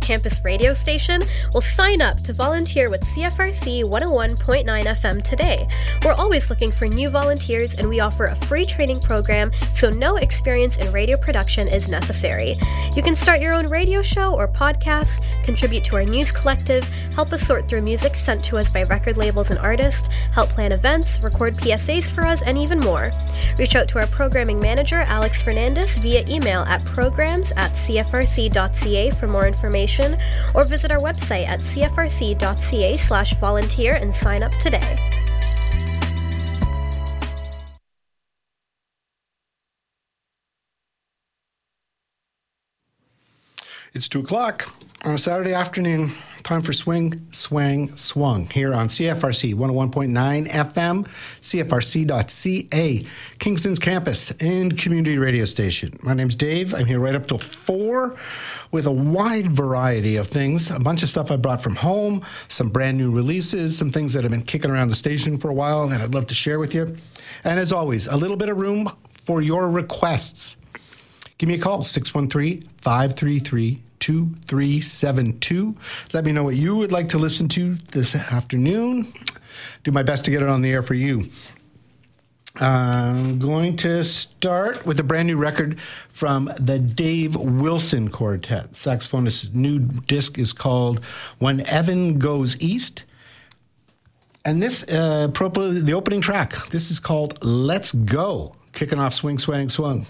campus radio station? Well, sign up to volunteer with CFRC 101.9 FM today. We're always looking for new volunteers, and we offer a free training program, so no experience in radio production is necessary. You can start your own radio show or podcast, contribute to our news collective, help us sort through music sent to us by record labels and artists, help plan events, record PSAs for us, and even more. Reach out to our programming manager, Alex Fernandez, via email at programs@cfrc.ca for more information, or visit our website at cfrc.ca/volunteer and sign up today. It's 2 o'clock on a Saturday afternoon. Time for Swing, Swang, Swung here on CFRC 101.9 FM, CFRC.ca, Kingston's campus and community radio station. My name's Dave. I'm here right up till 4 with a wide variety of things. A bunch of stuff I brought from home, some brand new releases, some things that have been kicking around the station for a while that I'd love to share with you. And as always, a little bit of room for your requests. Give me a call, 613-533-2372. Let me know what you would like to listen to this afternoon. Do my best to get it on the air for you. I'm going to start with a brand new record from the Dave Wilson Quartet. Saxophonist's new disc is called When Evan Goes East. And this, the opening track, this is called Let's Go. Kicking off Swing, Swang, Swung.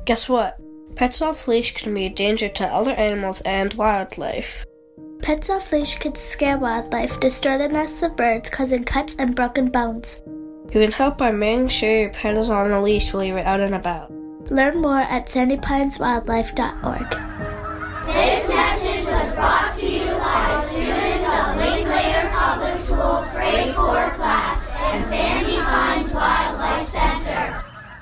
Guess what? Pets off leash can be a danger to other animals and wildlife. Pets off leash can scare wildlife, destroy the nests of birds, causing cuts and broken bones. You can help by making sure your pet is on a leash while you're out and about. Learn more at sandypineswildlife.org. This message was brought to you by the students of Linklater Public School Grade 4 class and Sandy Pines Wildlife Center.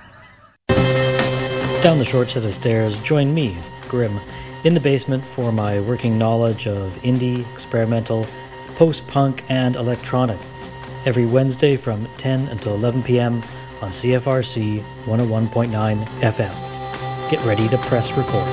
Down the short set of stairs, join me, Grim, in the basement for my working knowledge of indie, experimental, post-punk, and electronic. Every Wednesday from 10 until 11 p.m. on CFRC 101.9 FM. Get ready to press record.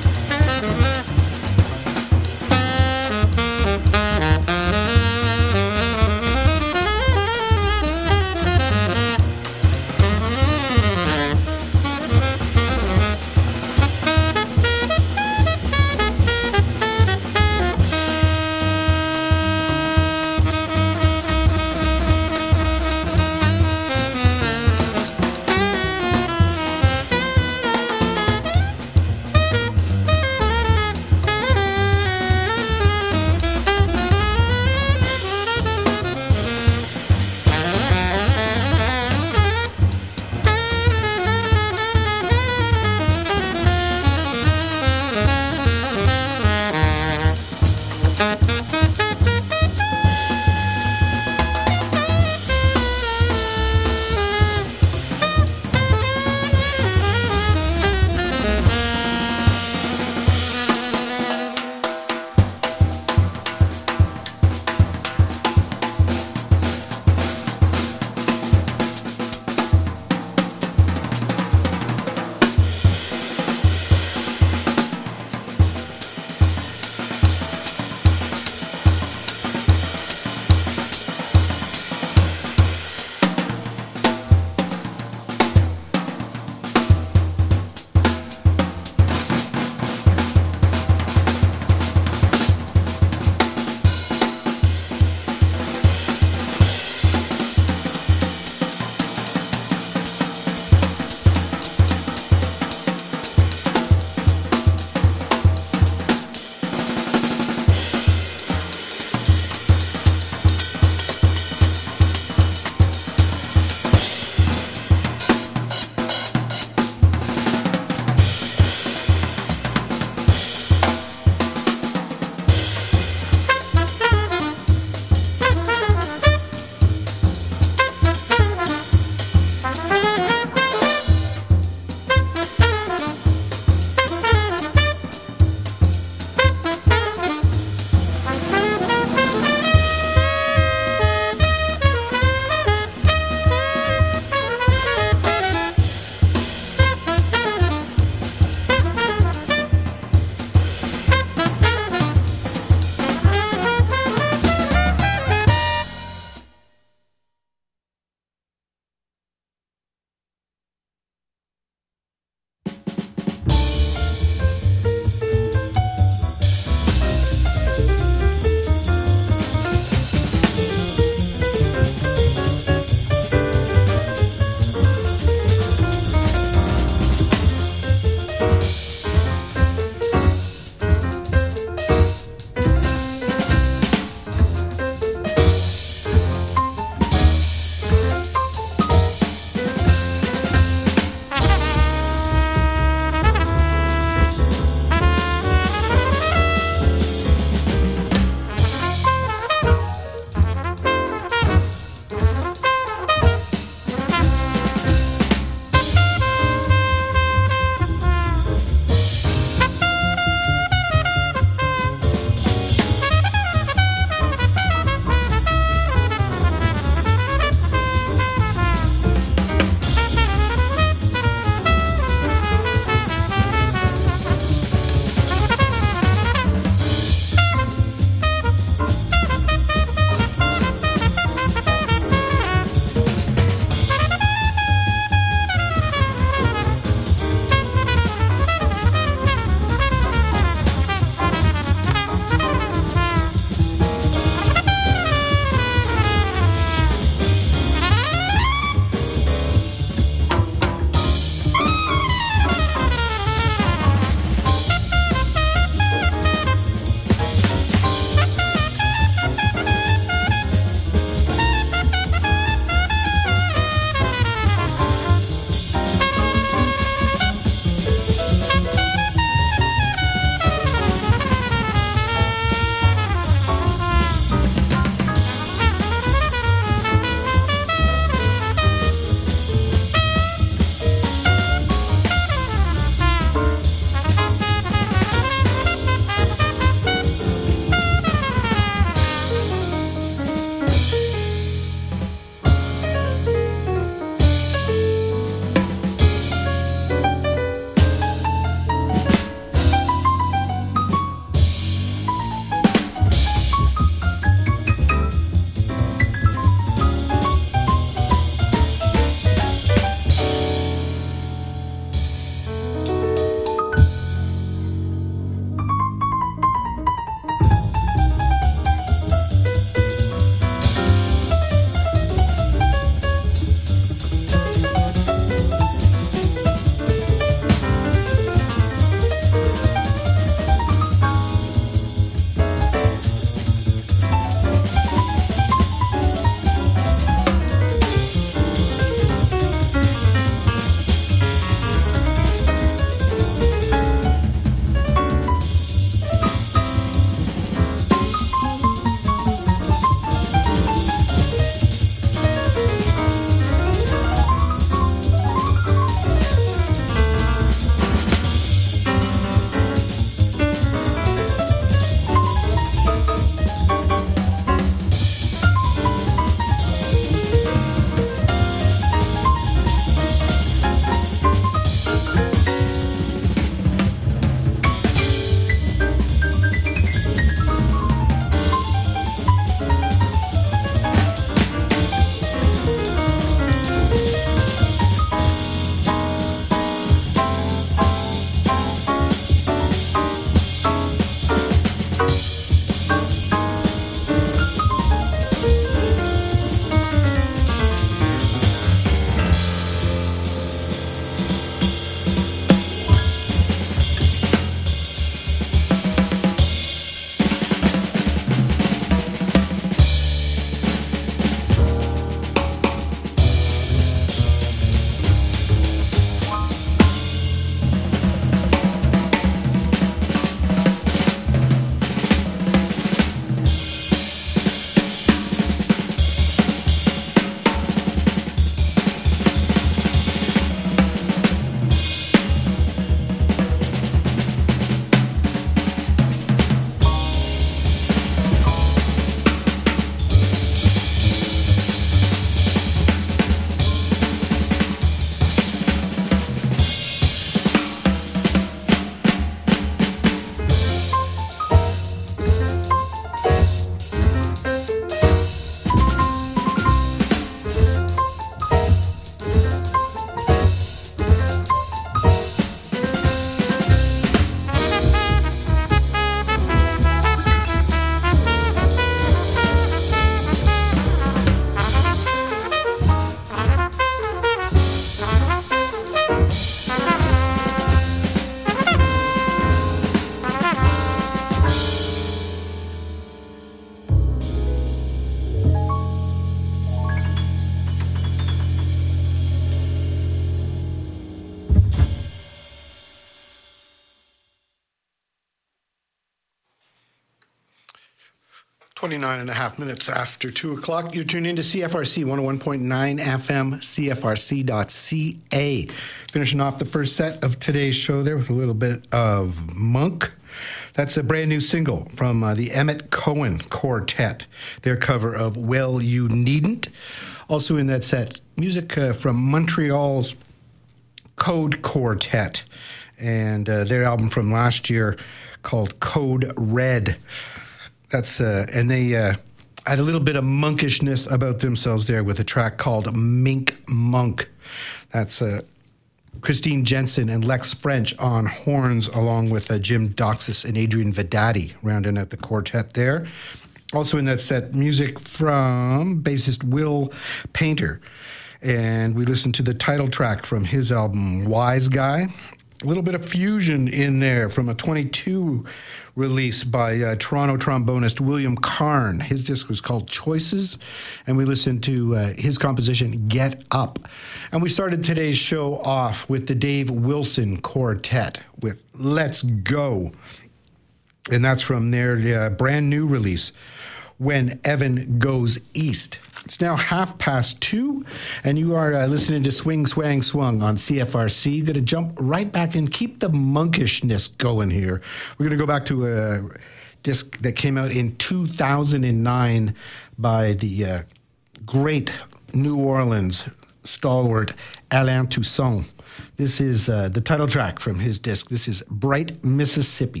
29 and a half minutes after 2 o'clock. You're tuned into CFRC 101.9 FM, CFRC.ca. Finishing off the first set of today's show there with a little bit of Monk. That's a brand new single from the Emmett Cohen Quartet, their cover of Well You Needn't. Also in that set, music from Montreal's Code Quartet and their album from last year called Code Red. That's and they had a little bit of monkishness about themselves there with a track called Mink Monk. That's Christine Jensen and Lex French on horns, along with Jim Doxis and Adrian Vedati rounding out the quartet there. Also in that set, music from bassist Will Painter. And we listened to the title track from his album Wise Guy. A little bit of fusion in there from a 22 release by Toronto trombonist William Karn. His disc was called Choices, and we listened to his composition Get Up. And we started today's show off with the Dave Wilson Quartet with Let's Go. And that's from their brand new release, When Evan Goes East. It's now 2:30, and you are listening to Swing, Swang, Swung on CFRC. Going to jump right back and keep the monkishness going here. We're going to go back to a disc that came out in 2009 by the great New Orleans stalwart Alain Toussaint. This is the title track from his disc. This is Bright Mississippi.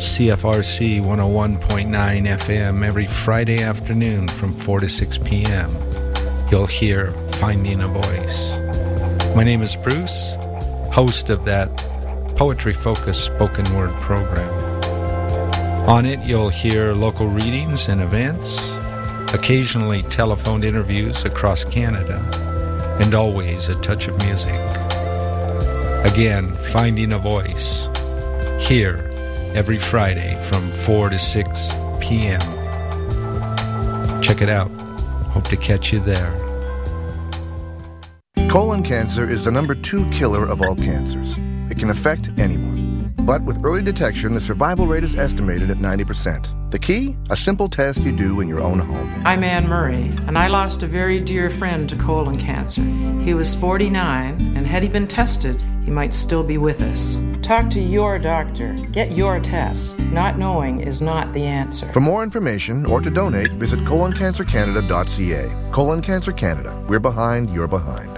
CFRC 101.9 FM every Friday afternoon from 4 to 6 p.m. You'll hear Finding a Voice. My name is Bruce, host of that poetry-focused spoken word program. On it, you'll hear local readings and events, occasionally telephoned interviews across Canada, and always a touch of music. Again, Finding a Voice, here every Friday from 4 to 6 p.m. Check it out. Hope to catch you there. Colon cancer is the number 2 killer of all cancers. It can affect anyone. But with early detection, the survival rate is estimated at 90%. The key? A simple test you do in your own home. I'm Anne Murray, and I lost a very dear friend to colon cancer. He was 49, and had he been tested, he might still be with us. Talk to your doctor. Get your test. Not knowing is not the answer. For more information or to donate, visit coloncancercanada.ca. Colon Cancer Canada. We're behind, you're behind.